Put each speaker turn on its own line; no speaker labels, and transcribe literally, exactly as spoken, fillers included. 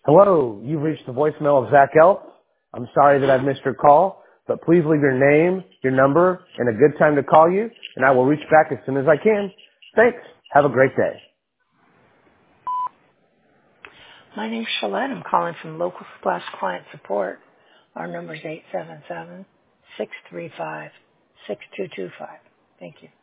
Hello, you've reached the voicemail of Zach Elf. I'm sorry that I've missed your call, but please leave your name, your number, and a good time to call you, and I will reach back as soon as I can. Thanks. Have a great day.
My name's Shalette. I'm calling from Local Splash Client Support. Our number is eight seven seven, six three five, six two two five. Thank you.